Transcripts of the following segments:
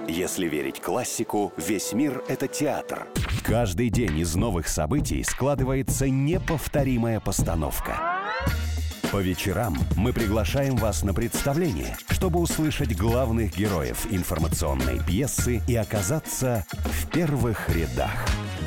Если верить классику, весь мир — это театр. Каждый день из новых событий складывается неповторимая постановка. По вечерам мы приглашаем вас на представление, чтобы услышать главных героев информационной пьесы и оказаться в первых рядах.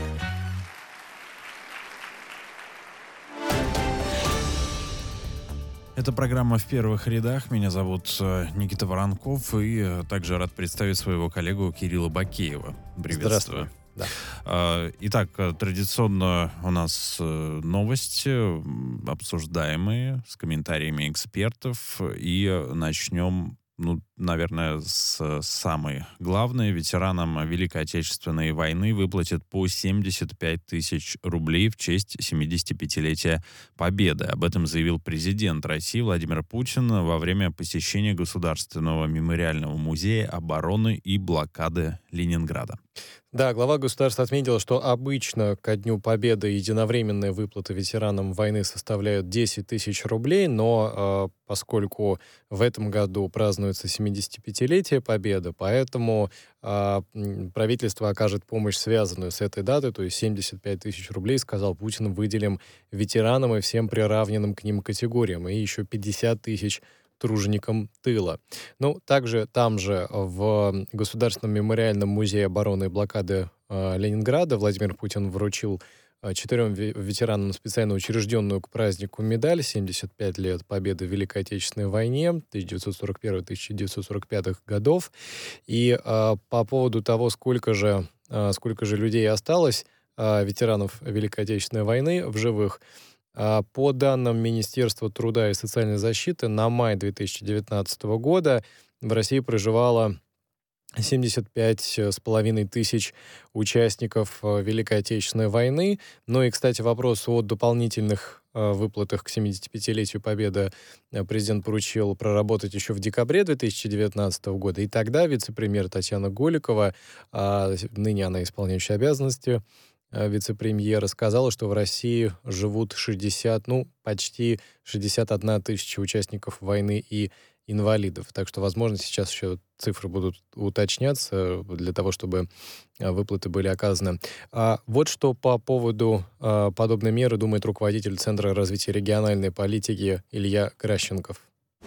Это программа «В первых рядах». Меня зовут Никита Воронков, и также рад представить своего коллегу Кирилла Бакеева. Приветствую. Здравствуй. Да. Итак, традиционно у нас новости, обсуждаемые, с комментариями экспертов. И начнем, наверное, с самой главной. Ветеранам Великой Отечественной войны выплатят по 75 тысяч рублей в честь 75-летия Победы. Об этом заявил президент России Владимир Путин во время посещения Государственного мемориального музея обороны и блокады Ленинграда. Да, глава государства отметил, что обычно ко Дню Победы единовременные выплаты ветеранам войны составляют 10 тысяч рублей, но поскольку в этом году празднуется 75-летие Победы, поэтому правительство окажет помощь, связанную с этой датой, то есть 75 тысяч рублей, сказал Путин, выделим ветеранам и всем приравненным к ним категориям, и еще 50 тысяч труженикам тыла. Также там же в Государственном мемориальном музее обороны и блокады Ленинграда Владимир Путин вручил 4 ветеранам специально учрежденную к празднику медаль 75 лет Победы в Великой Отечественной войне 1941-1945 годов. И по поводу того, сколько же людей осталось, ветеранов Великой Отечественной войны в живых, по данным Министерства труда и социальной защиты, на май 2019 года в России проживало 75,5 тысяч участников Великой Отечественной войны. И, кстати, вопрос о дополнительных выплатах к 75-летию Победы президент поручил проработать еще в декабре 2019 года. И тогда вице-премьер Татьяна Голикова, ныне она исполняющая обязанности вице-премьера, сказала, что в России живут почти 61 тысяча участников войны и инвалидов. Так что, возможно, сейчас еще цифры будут уточняться для того, чтобы выплаты были оказаны. Вот что по поводу подобной меры думает руководитель Центра развития региональной политики Илья Гращенков.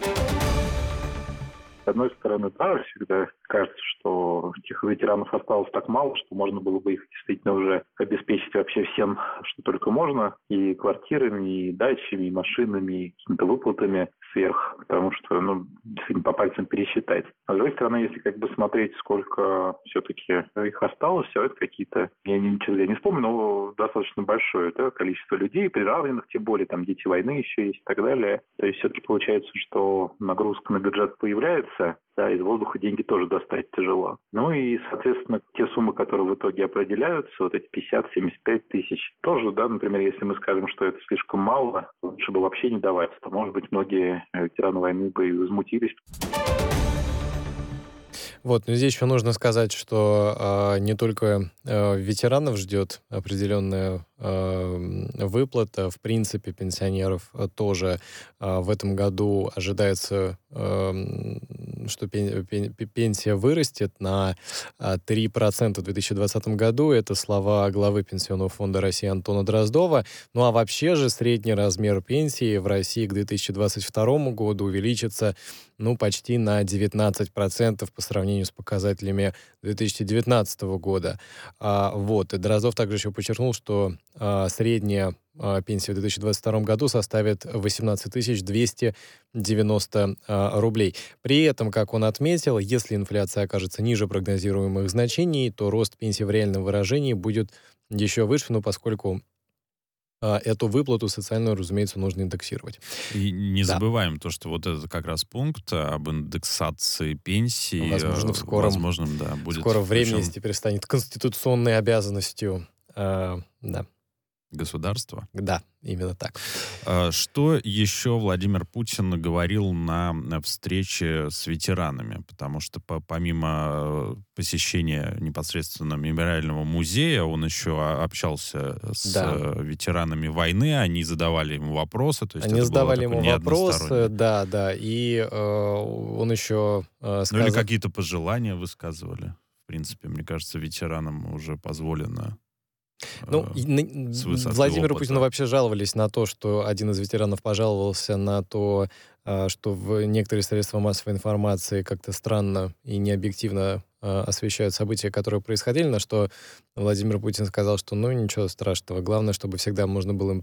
С одной стороны, да, всегда кажется, что этих ветеранов осталось так мало, что можно было бы их действительно уже обеспечить вообще всем, что только можно, и квартирами, и дачами, и машинами, и какими-то выплатами сверх, потому что, действительно, по пальцам пересчитать. А с другой стороны, если смотреть, сколько все-таки их осталось, это какие-то, я не вспомню, но достаточно большое количество людей, приравненных, тем более там дети войны еще есть и так далее. То есть все-таки получается, что нагрузка на бюджет появляется, да, из воздуха деньги тоже достать тяжело. И, соответственно, те суммы, которые в итоге определяются, вот эти 50-75 тысяч, тоже, да, например, если мы скажем, что это слишком мало, лучше бы вообще не давать, то, может быть, многие ветераны войны бы и возмутились. Но здесь еще нужно сказать, что не только ветеранов ждет определенная выплата. В принципе, пенсионеров тоже в этом году ожидается, что пенсия вырастет на 3% в 2020 году. Это слова главы Пенсионного фонда России Антона Дроздова. А вообще же средний размер пенсии в России к 2022 году увеличится почти на 19% по сравнению с показателями 2019 года. И Дроздов также еще подчеркнул, что средняя пенсия в 2022 году составит 18 290 рублей. При этом, как он отметил, если инфляция окажется ниже прогнозируемых значений, то рост пенсии в реальном выражении будет еще выше, поскольку эту выплату социальную, разумеется, нужно индексировать. И не забываем то, что вот этот как раз пункт об индексации пенсии, возможно, в будет скором времени теперь станет конституционной обязанностью. Государства? Да, именно так. Что еще Владимир Путин говорил на встрече с ветеранами? Потому что помимо посещения непосредственно мемориального музея, он еще общался с ветеранами войны, они задавали ему вопросы. То есть они задавали ему вопросы, да, и он еще сказал... или какие-то пожелания высказывали? принципе, мне кажется, ветеранам уже позволено Ну, с высоты Владимиру опыта. Путину вообще жаловались на то, что один из ветеранов пожаловался на то, что в некоторые средства массовой информации как-то странно и необъективно освещают события, которые происходили, на что Владимир Путин сказал, что ну ничего страшного, главное, чтобы всегда можно было им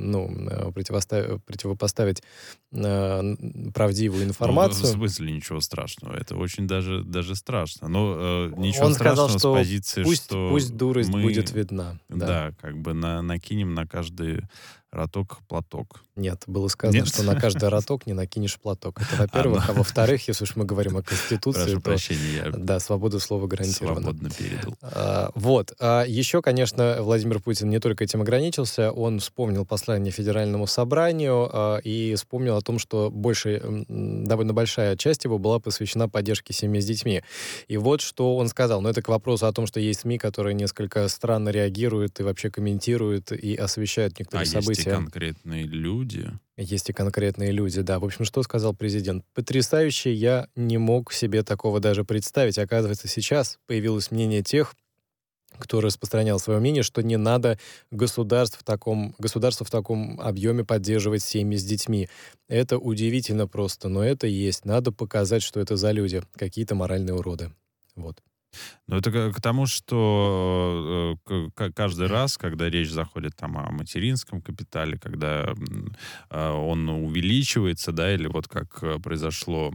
противопоставить правдивую Ну, в информацию. смысле ничего страшного? Это очень даже страшно. Но ничего Он сказал, страшного что с позиции, что пусть дурость мы, будет видна. да, как бы накинем на каждый роток платок. Нет, было сказано, Нет? что на каждый роток не накинешь платок. Это во-первых. А во-вторых, если уж мы говорим о Конституции, Прошу то прощения, я да, свобода слова гарантирована. свободно передал. Вот. Еще, конечно, Владимир Путин не только этим ограничился, он вспомнил послание Федеральному собранию и вспомнил о том, что довольно большая часть его была посвящена поддержке семьи с детьми. И вот что он сказал. Но это к вопросу о том, что есть СМИ, которые несколько странно реагируют и вообще комментируют и освещают некоторые события. Есть и конкретные люди. Есть и конкретные люди, да. В общем, что сказал президент? Потрясающе, я не мог себе такого даже представить. Оказывается, сейчас появилось мнение тех, кто распространял свое мнение, что не надо государству в таком объеме поддерживать семьи с детьми. Это удивительно просто, но это есть. Надо показать, что это за люди. Какие-то моральные уроды. Вот. Но это к тому, что каждый раз, когда речь заходит там о материнском капитале, когда он увеличивается, да, или вот как произошло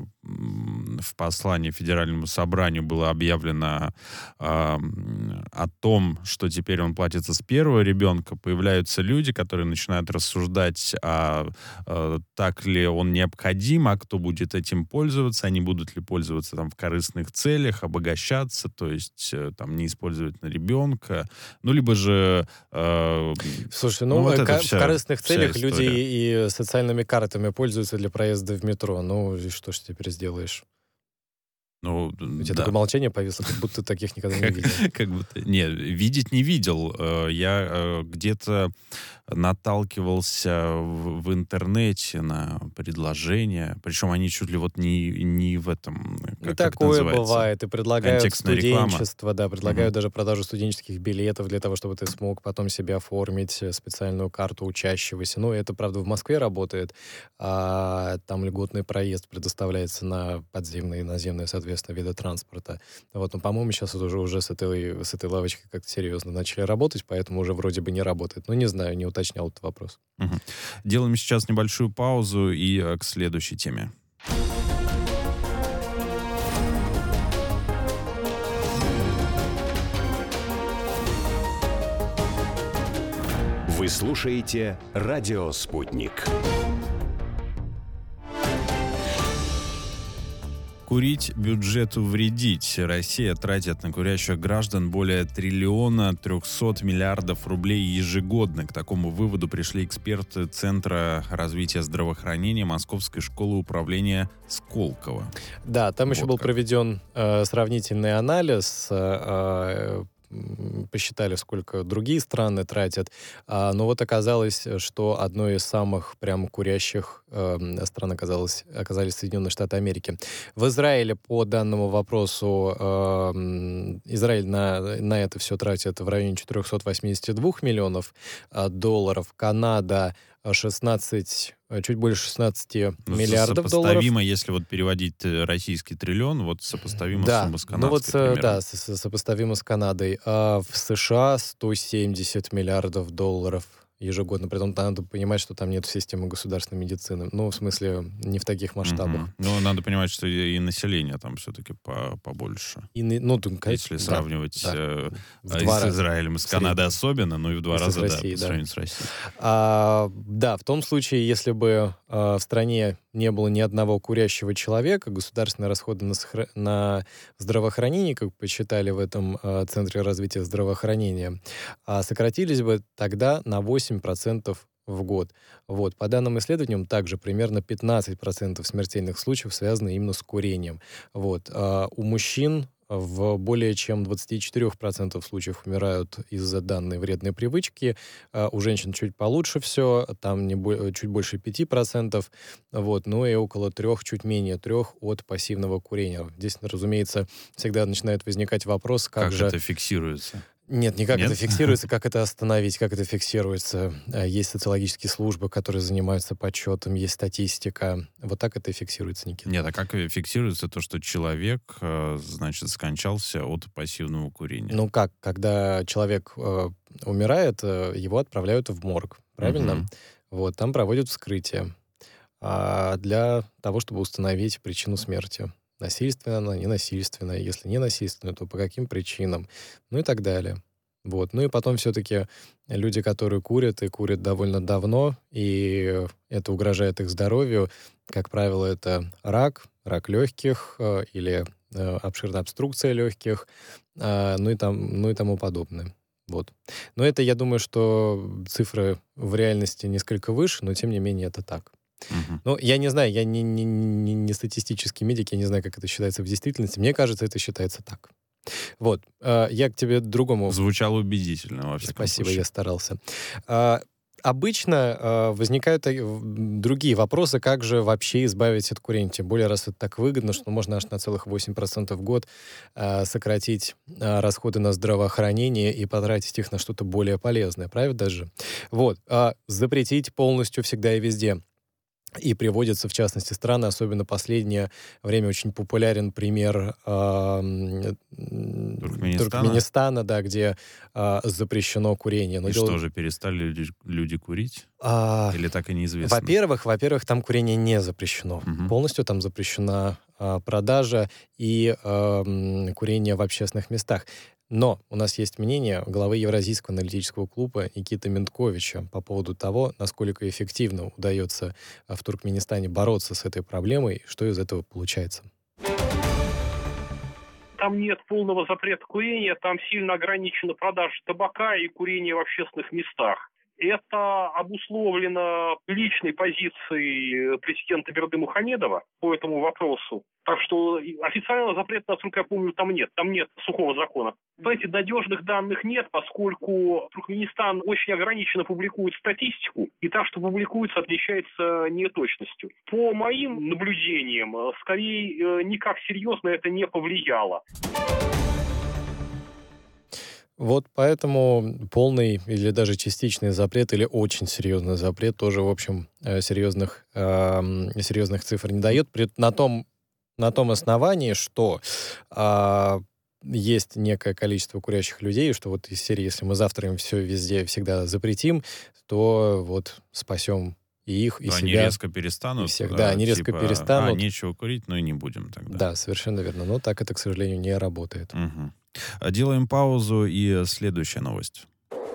в послании Федеральному собранию было объявлено о том, что теперь он платится с первого ребенка, появляются люди, которые начинают рассуждать, так ли он необходим, а кто будет этим пользоваться, они будут ли пользоваться там в корыстных целях, обогащаться, то есть там не использовать на ребенка, ну, либо же... Слушай, вот это в корыстных целях вся люди история. и социальными картами пользуются для проезда в метро. Ну, и что ж теперь сделаешь? Ну, У тебя да. такое молчание повисло, как будто ты таких никогда не видел. Как будто... Нет, видеть не видел. Я где-то наталкивался в интернете на предложения, причем они чуть ли вот не в этом, И как это такое называется? бывает. И предлагают Контекстная реклама. студенчество, да, предлагают даже продажу студенческих билетов для того, чтобы ты смог потом себе оформить специальную карту учащегося. Ну, это, правда, в Москве работает. Там льготный проезд предоставляется на подземные и наземные, соответственно, виды транспорта. Вот, но, по-моему, сейчас уже с этой лавочкой как-то серьезно начали работать, поэтому уже вроде бы не работает. Ну, не знаю, не уточнял этот вопрос. Мгм. Делаем сейчас небольшую паузу и к следующей теме. Вы слушаете «Радио Спутник». Курить бюджету вредить. Россия тратит на курящих граждан более 1 300 миллиардов рублей ежегодно. К такому выводу пришли эксперты Центра развития здравоохранения Московской школы управления Сколково. Да, там еще Вот был как. проведен сравнительный анализ, посчитали, сколько другие страны тратят. Но вот оказалось, что одной из самых прям курящих стран оказались Соединенные Штаты Америки. В Израиле по данному вопросу Израиль на это все тратит в районе 482 миллионов долларов. Канада чуть больше 16 миллиардов долларов. Сопоставимо, если вот переводить российский триллион, вот сопоставимо Да, сумма с ну вот, канадской примерно. да, сопоставимо с Канадой. А в США 170 миллиардов долларов ежегодно. Притом надо понимать, что там нет системы государственной медицины. Ну, в смысле, не в таких масштабах. Мгм. Ну, надо понимать, что и население там все-таки побольше. Ну, Если сравнивать в с два раза. Израилем и с Канадой особенно, ну и в 2 Если с раза, да, Россией, по да. сравнению с Россией. Да, в том случае, если бы в стране не было ни одного курящего человека, государственные расходы на здравоохранение, как посчитали в этом Центре развития здравоохранения, сократились бы тогда на 8% в год. Вот. По данным исследованиям, также примерно 15% смертельных случаев связаны именно с курением. Вот. У мужчин в более чем 24% случаев умирают из-за данной вредной привычки. У женщин чуть получше все, там чуть больше 5%, вот, ну и около 3, чуть менее 3 от пассивного курения. Здесь, разумеется, всегда начинает возникать вопрос, как же... это фиксируется? Нет, никак Нет? это фиксируется, как это остановить, как это фиксируется. Есть социологические службы, которые занимаются подсчетом, есть статистика. Вот так это и фиксируется, Никита. Нет, а как фиксируется то, что человек, значит, скончался от пассивного курения? Ну как, когда человек умирает, его отправляют в морг, правильно? Мгм. Вот, там проводят вскрытие для того, чтобы установить причину смерти. Насильственная она, ненасильственная. Если не насильственная, то по каким причинам? Ну и так далее. Вот. Ну и потом все-таки люди, которые курят и курят довольно давно, и это угрожает их здоровью, как правило, это рак легких или обширная обструкция легких, ну и тому подобное. Вот. Но это, я думаю, что цифры в реальности несколько выше, но тем не менее это так. Мгм. Ну, я не знаю, я не статистический медик, я не знаю, как это считается в действительности. Мне кажется, это считается так. Вот. Я к тебе другому... Звучало убедительно, во всяком Спасибо, случае. я старался. Обычно возникают другие вопросы, как же вообще избавиться от курения. Тем более, раз это так выгодно, что можно аж на целых 8% в год сократить расходы на здравоохранение и потратить их на что-то более полезное. Правильно даже? Вот. Запретить полностью всегда и везде. И приводятся, в частности, страны, особенно последнее время очень популярен пример Туркменистана, да, где запрещено курение. Но И что же, перестали люди курить? Или так и неизвестно? Во-первых, там курение не запрещено. Мгм. Полностью там запрещена продажа и курение в общественных местах. Но у нас есть мнение главы Евразийского аналитического клуба Никиты Ментковича по поводу того, насколько эффективно удается в Туркменистане бороться с этой проблемой, что из этого получается. Там нет полного запрета курения, там сильно ограничена продажа табака и курение в общественных местах. Это обусловлено личной позицией президента Берды Мухамедова по этому вопросу. Так что официального запрета, насколько я помню, там нет. Там нет сухого закона. Знаете, надежных данных нет, поскольку Туркменистан очень ограниченно публикует статистику, и та, что публикуется, отличается неточностью. По моим наблюдениям, скорее, никак серьезно это не повлияло. Вот поэтому полный или даже частичный запрет, или очень серьезный запрет тоже, в общем, серьезных цифр не дает. На том основании, что есть некое количество курящих людей, что вот из серии, если мы завтра им все везде всегда запретим, то вот спасем и их, и То себя. они резко перестанут. И всех. Да, они резко перестанут. Нечего курить, но и не будем тогда. Да, совершенно верно. Но так это, к сожалению, не работает. Мгм. Делаем паузу, и следующая новость.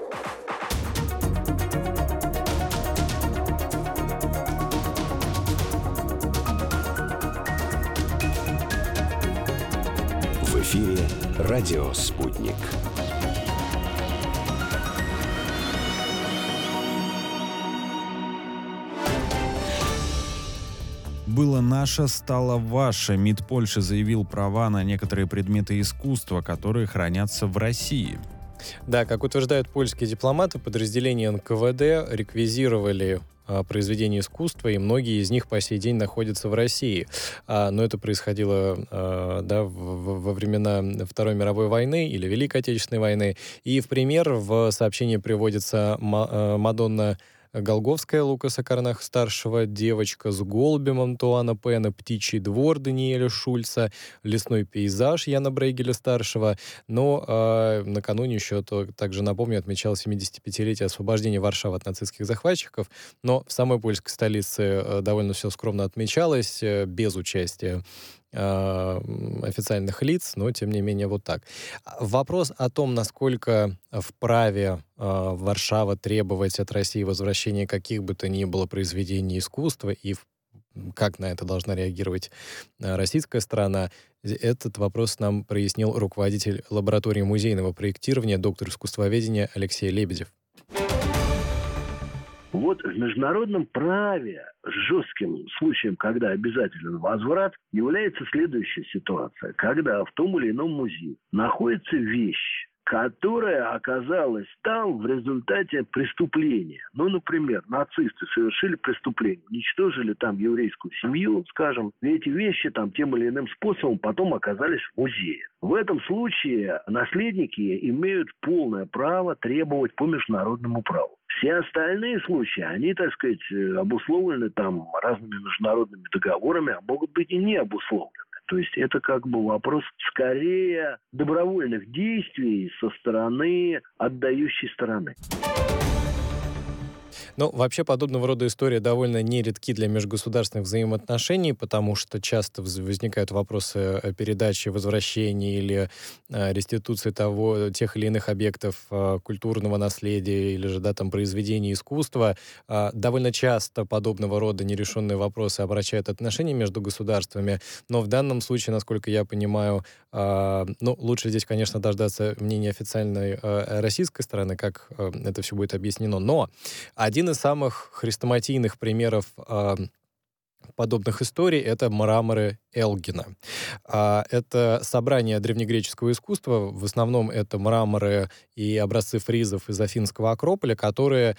В эфире «Радио Спутник». «Было наше, стало ваше». МИД Польши заявил права на некоторые предметы искусства, которые хранятся в России. Да, как утверждают польские дипломаты, подразделения НКВД реквизировали произведения искусства, и многие из них по сей день находятся в России. Но это происходило во времена Второй мировой войны или Великой Отечественной войны. И в пример в сообщении приводится Мадонна Голговская Лукаса Карнах-старшего, «Девочка с голубем» Антуана Пена, «Птичий двор» Даниэля Шульца, «Лесной пейзаж» Яна Брейгеля-старшего. Но накануне еще, также напомню, отмечалось 75-летие освобождения Варшавы от нацистских захватчиков. Но в самой польской столице довольно все скромно отмечалось, без участия официальных лиц, но тем не менее вот так. Вопрос о том, насколько вправе Варшава требовать от России возвращения каких бы то ни было произведений искусства и как на это должна реагировать российская сторона, этот вопрос нам прояснил руководитель лаборатории музейного проектирования, доктор искусствоведения Алексей Лебедев. Вот в международном праве жестким случаем, когда обязателен возврат, является следующая ситуация. Когда в том или ином музее находится вещь, которая оказалась там в результате преступления. Ну, например, нацисты совершили преступление, уничтожили там еврейскую семью, скажем, и эти вещи там тем или иным способом потом оказались в музее. В этом случае наследники имеют полное право требовать по международному праву. Все остальные случаи, они, так сказать, обусловлены там разными международными договорами, а могут быть и не обусловлены. То есть это как бы вопрос скорее добровольных действий со стороны отдающей стороны. Ну, вообще, подобного рода истории довольно нередки для межгосударственных взаимоотношений, потому что часто возникают вопросы передачи, возвращения или реституции тех или иных объектов культурного наследия или же, да, там, произведений искусства. Довольно часто подобного рода нерешенные вопросы обращают отношения между государствами, но в данном случае, насколько я понимаю, лучше здесь, конечно, дождаться мнения официальной российской стороны, как это все будет объяснено. Но один из самых хрестоматийных примеров подобных историй — это мраморы Элгина. Это собрание древнегреческого искусства. В основном это мраморы и образцы фризов из Афинского Акрополя, которые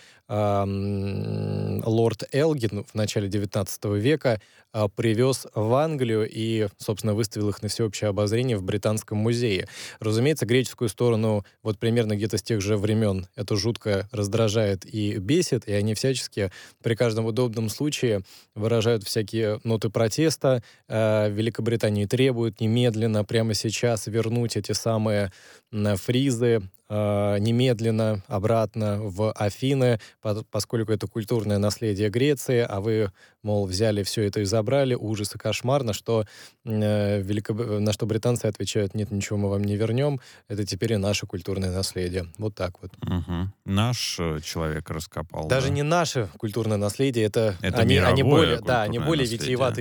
лорд Элгин в начале XIX века привез в Англию и, собственно, выставил их на всеобщее обозрение в Британском музее. Разумеется, греческую сторону вот примерно где-то с тех же времен это жутко раздражает и бесит, и они всячески при каждом удобном случае выражают всякие ноты протеста. Великобритании требуют немедленно, прямо сейчас вернуть эти самые фризы немедленно обратно в Афины, поскольку это культурное наследие Греции, а вы, мол, взяли все это и забрали, ужас и кошмар, на что британцы отвечают: нет, ничего мы вам не вернем, это теперь и наше культурное наследие. Вот так вот. Угу. Наш человек раскопал. Даже да? не наше культурное наследие, это они более наследие. витиевато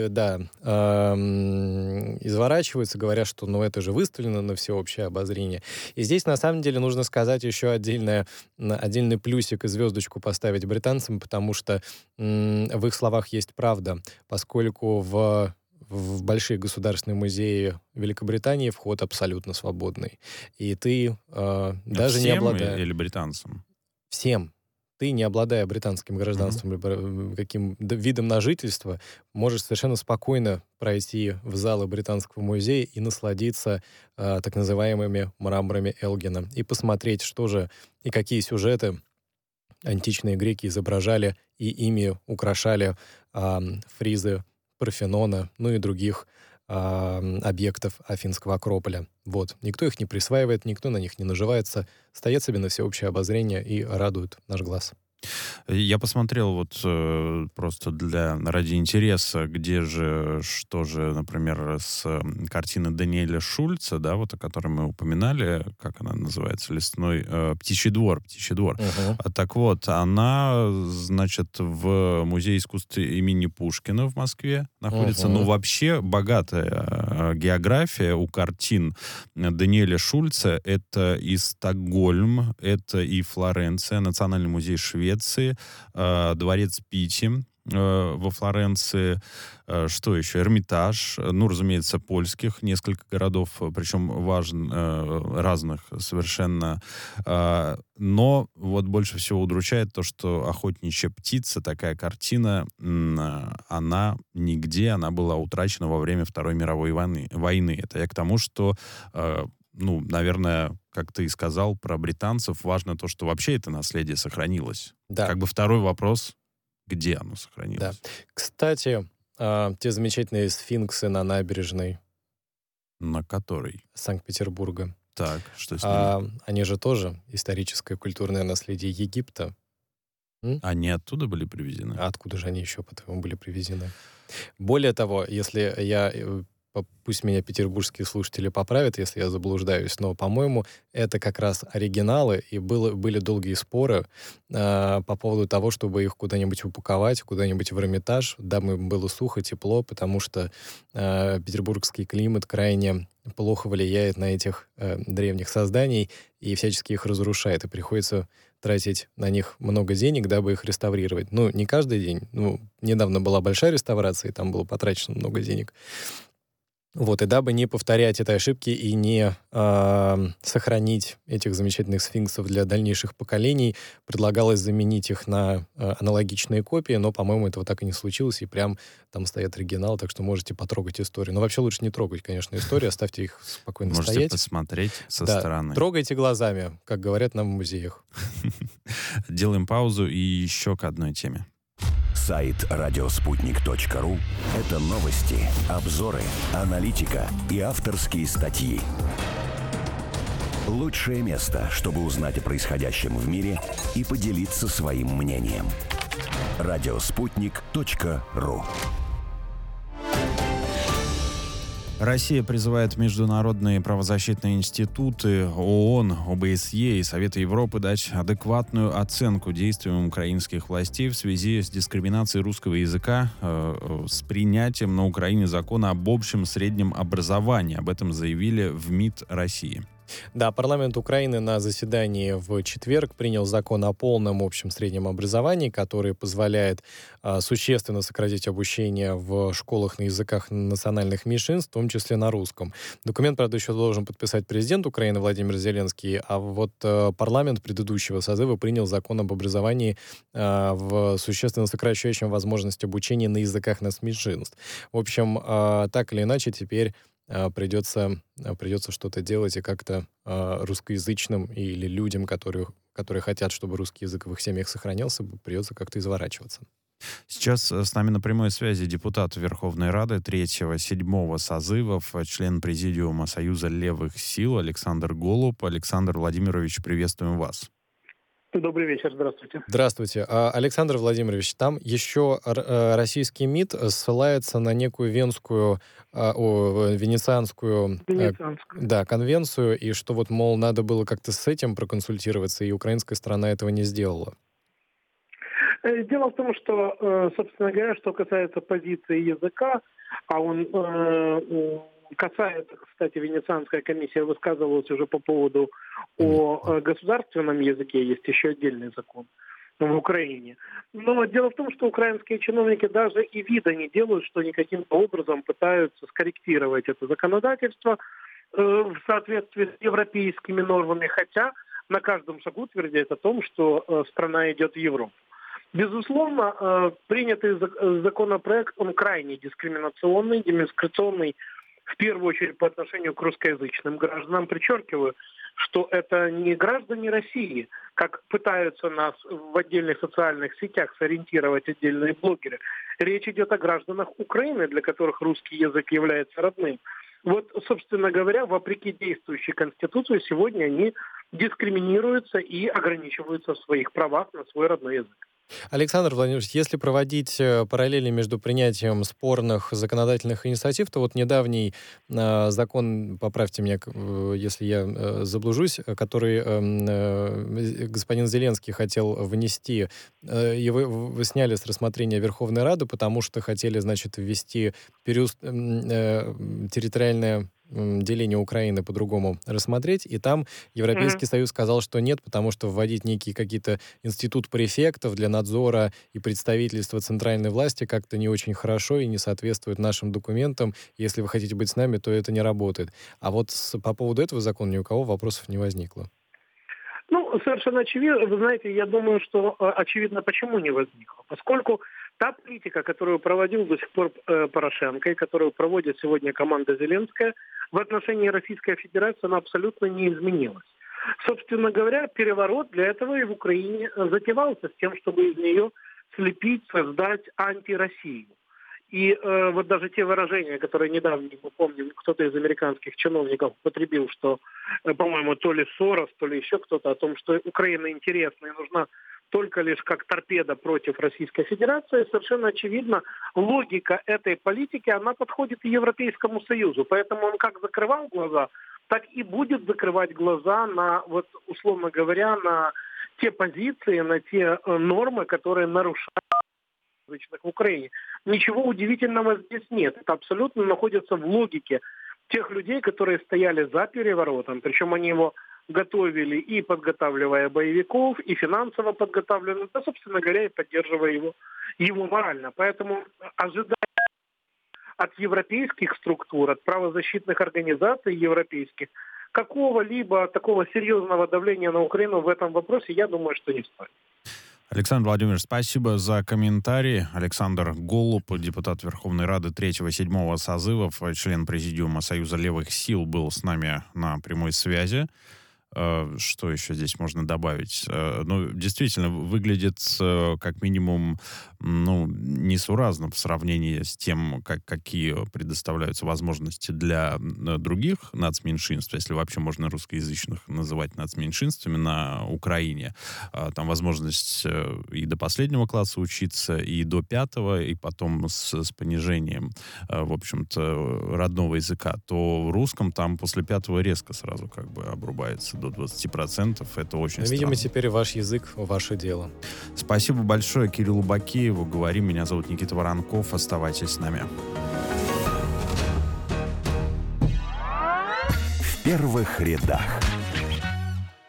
изворачиваются, говорят, что это же выставлено на всеобщее обозрение. И здесь, на самом деле, нужно сказать еще отдельный плюсик и звездочку поставить британцам, потому что в их словах есть правда, поскольку в большие государственные музеи Великобритании вход абсолютно свободный. И ты даже всем не обладая... или британцам? Всем. Ты, не обладая британским гражданством или каким видом на жительство, можешь совершенно спокойно пройти в залы Британского музея и насладиться так называемыми мраморами Элгина и посмотреть, что же и какие сюжеты античные греки изображали и ими украшали фризы Парфенона, и других объектов Афинского Акрополя. Вот. Никто их не присваивает, никто на них не наживается, стоят себе на всеобщее обозрение и радуют наш глаз. Я посмотрел просто ради интереса, где же, что же, например, с картины Даниэля Шульца, да, о которой мы упоминали, как она называется, «Птичий двор». Uh-huh. Так вот, она, значит, в Музее искусств имени Пушкина в Москве находится. Uh-huh. Вообще богатая география у картин Даниэля Шульца. Это и Стокгольм, это и Флоренция, Национальный музей Швеции, дворец Питти во Флоренции, что еще? Эрмитаж, разумеется, польских несколько городов, причем разных совершенно. Но больше всего удручает то, что «Охотничья птица», такая картина, она нигде, она была утрачена во время Второй мировой войны. Это я к тому, что наверное, как ты и сказал про британцев, важно то, что вообще это наследие сохранилось. Да. Второй вопрос, где оно сохранилось. Да. Кстати, те замечательные сфинксы на набережной. На которой? Санкт-Петербурга. Так, что с ними? Они же тоже историческое культурное наследие Египта. Они оттуда были привезены? А откуда же они еще, по-твоему, были привезены? Более того, если я пусть меня петербургские слушатели поправят, если я заблуждаюсь, но, по-моему, это как раз оригиналы, и были долгие споры по поводу того, чтобы их куда-нибудь упаковать, куда-нибудь в Эрмитаж, дабы им было сухо, тепло, потому что петербургский климат крайне плохо влияет на этих древних созданий и всячески их разрушает, и приходится тратить на них много денег, дабы их реставрировать. Ну, не каждый день. Ну, недавно была большая реставрация, и там было потрачено много денег. Вот, и дабы не повторять этой ошибки и не сохранить этих замечательных сфинксов для дальнейших поколений, предлагалось заменить их на аналогичные копии, но, по-моему, этого так и не случилось, и прям там стоят оригиналы, так что можете потрогать историю. Но вообще лучше не трогать, конечно, историю, оставьте их спокойно Можете стоять. посмотреть со Да, стороны. трогайте глазами, как говорят нам в музеях. Делаем паузу и еще к одной теме. Сайт радиоспутник.ру – это новости, обзоры, аналитика и авторские статьи. Лучшее место, чтобы узнать о происходящем в мире и поделиться своим мнением. Радиоспутник.ру. Россия призывает международные правозащитные институты ООН, ОБСЕ и Совета Европы дать адекватную оценку действиям украинских властей в связи с дискриминацией русского языка с принятием на Украине закона об общем среднем образовании. Об этом заявили в МИД России. Да, парламент Украины на заседании в четверг принял закон о полном общем среднем образовании, который позволяет существенно сократить обучение в школах на языках национальных меньшинств, в том числе на русском. Документ, правда, еще должен подписать президент Украины Владимир Зеленский, а вот парламент предыдущего созыва принял закон об образовании в существенно сокращающем возможность обучения на языках нацменьшинств. В общем, так или иначе, теперь придется что-то делать и как-то русскоязычным или людям, которые хотят, чтобы русский язык в их семьях сохранялся, придется как-то изворачиваться. Сейчас с нами на прямой связи депутат Верховной Рады 3-7 созывов, член Президиума Союза левых сил Александр Голуб. Александр Владимирович, приветствуем вас. Добрый вечер, здравствуйте. Здравствуйте. Александр Владимирович, там еще российский МИД ссылается на некую венецианскую конвенцию, и что вот, мол, надо было как-то с этим проконсультироваться, и украинская сторона этого не сделала. Дело в том, что, собственно говоря, что касается позиции языка, а он касается, кстати, Венецианская комиссия высказывалась уже по поводу о государственном языке, есть еще отдельный закон в Украине. Но дело в том, что украинские чиновники даже и вида не делают, что они каким-то образом пытаются скорректировать это законодательство в соответствии с европейскими нормами, хотя на каждом шагу твердят о том, что страна идет в Европу. Безусловно, принятый законопроект, он крайне дискриминационный, в первую очередь по отношению к русскоязычным гражданам. Подчеркиваю, что это не граждане России, как пытаются нас в отдельных социальных сетях сориентировать отдельные блогеры. Речь идет о гражданах Украины, для которых русский язык является родным. Вот, собственно говоря, вопреки действующей Конституции, сегодня они дискриминируются и ограничиваются в своих правах на свой родной язык. Александр Владимирович, если проводить параллели между принятием спорных законодательных инициатив, то вот недавний закон, поправьте меня, если я заблужусь, который господин Зеленский хотел внести, его сняли с рассмотрения Верховной Рады, потому что хотели, значит, ввести территориальное деление Украины по-другому рассмотреть, и там Европейский Союз сказал, что нет, потому что вводить некий какие-то институт префектов для надзора и представительства центральной власти как-то не очень хорошо и не соответствует нашим документам. Если вы хотите быть с нами, то это не работает. А вот по поводу этого закона ни у кого вопросов не возникло. Ну, совершенно очевидно. Вы знаете, я думаю, что очевидно, почему не возникло. Поскольку та политика, которую проводил до сих пор Порошенко и которую проводит сегодня команда Зеленская, в отношении Российской Федерации она абсолютно не изменилась. Собственно говоря, переворот для этого и в Украине затевался с тем, чтобы из нее слепить, создать антироссию. И вот даже те выражения, которые недавно, мы помним, кто-то из американских чиновников употребил, что, по-моему, то ли Сорос, то ли еще кто-то, о том, что Украина интересна и нужна только лишь как торпеда против Российской Федерации, совершенно очевидно, логика этой политики, она подходит и Европейскому Союзу. Поэтому он как закрывал глаза, так и будет закрывать глаза на, вот, условно говоря, на те позиции, на те нормы, которые нарушают в Украине. Ничего удивительного здесь нет. Это абсолютно находится в логике тех людей, которые стояли за переворотом. Причем они его готовили и подготавливая боевиков, и финансово подготавливая, да, собственно говоря, и поддерживая его морально. Поэтому ожидая от европейских структур, от правозащитных организаций европейских, какого-либо такого серьезного давления на Украину в этом вопросе, я думаю, что не стоит. Александр Владимирович, спасибо за комментарий. Александр Голуб, депутат Верховной Рады 3-7 созывов, член Президиума Союза левых сил, был с нами на прямой связи. Что еще здесь можно добавить? Ну, действительно, выглядит как минимум несуразно в сравнении с тем, какие предоставляются возможности для других нацменьшинств, если вообще можно русскоязычных называть нацменьшинствами на Украине. Там возможность и до последнего класса учиться, и до 5-го, и потом с понижением, в общем-то, родного языка. То в русском там после 5-го резко сразу как бы обрубается до 20%. Это очень странно. Видимо, теперь ваш язык — ваше дело. Спасибо большое Кириллу Бакееву. Говорим. Меня зовут Никита Воронков. Оставайтесь с нами. В первых рядах.